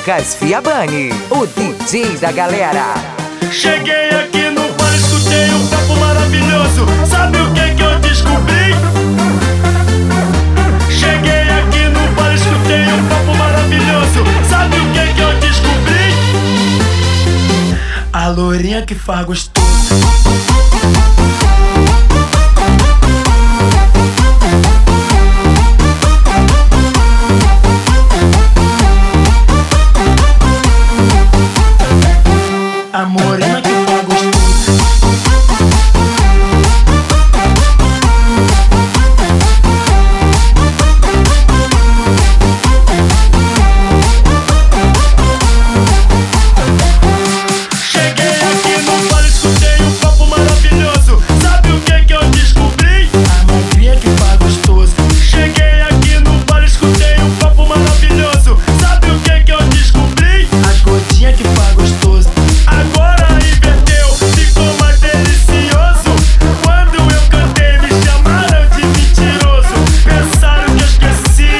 Lucas Fiabani, o DJ da galera. Cheguei aqui no bar, escutei um papo maravilhoso. Sabe o que eu descobri? Cheguei aqui no bar, escutei um papo maravilhoso. Sabe o que eu descobri? A lourinha que faz gostoso. A morena que faz gostoso. Cheguei aqui no bar, escutei um papo maravilhoso. Sabe o que eu descobri? A magrinha que faz gostoso. Cheguei aqui no bar, escutei um papo maravilhoso. Sabe o que eu descobri? As gotinhas que faz gostoso. Agora inverteu, ficou mais delicioso. Quando eu cantei me chamaram de mentiroso. Pensaram que eu esqueci.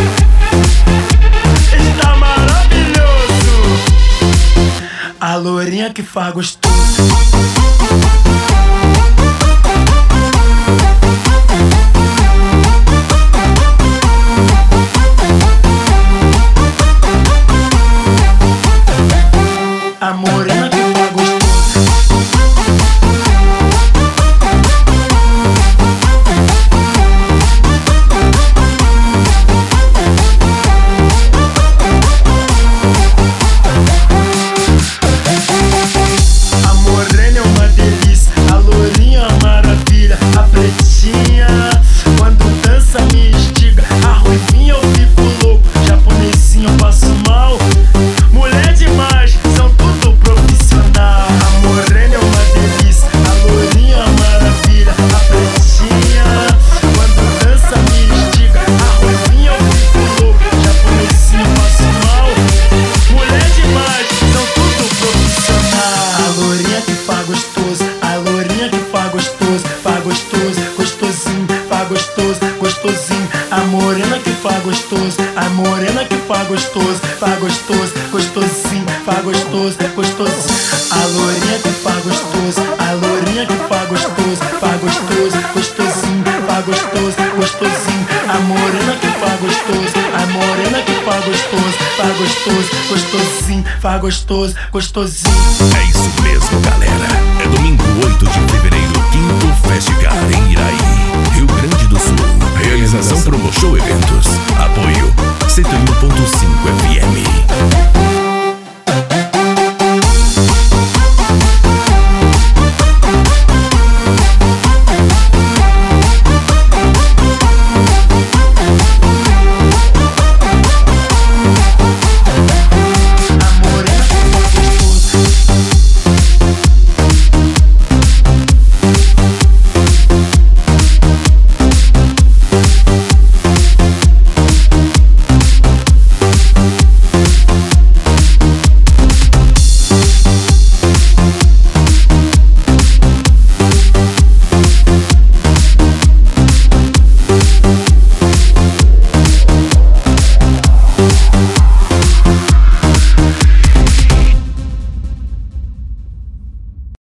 Está maravilhoso. A lourinha que faz gostoso. A morena que faz gostoso. A morena é uma delícia, a lourinha é uma maravilha. A pretinha, quando dança me instiga. A ruivinha eu fico louco, japonesinho eu passo mal. Mulher demais, são tudo profissional. A morena é uma delícia, a lourinha é uma maravilha. A pretinha, quando dança me instiga. A ruivinha eu fico louco, japonesinho eu passo mal. Mulher demais, são tudo profissional. A lourinha que faz gostoso, a lourinha que faz gostoso. Faz gostoso, gostosinho, faz gostoso, gostosinho. A morena que faz gostoso, a morena que faz gostoso. Faz gostoso, gostosinho, faz gostoso, gostosinho. A lourinha que faz gostoso, a lourinha que faz gostoso. Faz gostoso, gostosinho, faz gostoso, gostosinho. A morena que faz gostoso, a morena que faz gostoso. Faz gostoso, gostosinho, faz gostoso, gostosinho. É isso mesmo, galera. É domingo